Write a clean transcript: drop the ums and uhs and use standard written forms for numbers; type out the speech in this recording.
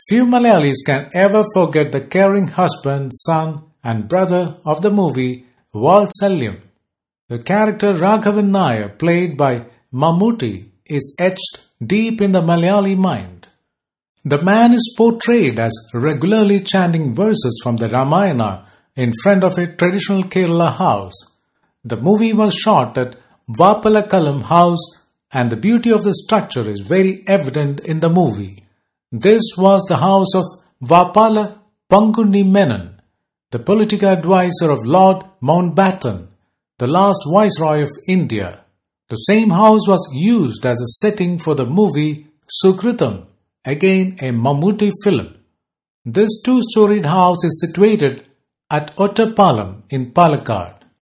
Few Malayalis can ever forget the caring husband, son, and brother of the movie Valsalyam. The character Raghavan Nair, played by Mammootty, is etched deep in the Malayali mind. The man is portrayed as regularly chanting verses from the Ramayana in front of a traditional Kerala house. The movie was shot at Vapalakalam House, and the beauty of the structure is very evident in the movie. This was the house of Vapala Pangundi Menon, the political advisor of Lord Mountbatten, the last Viceroy of India. The same house was used as a setting for the movie Sukritam, again a Mammootty film. This two-storied house is situated at Ottapalam in Palakkad.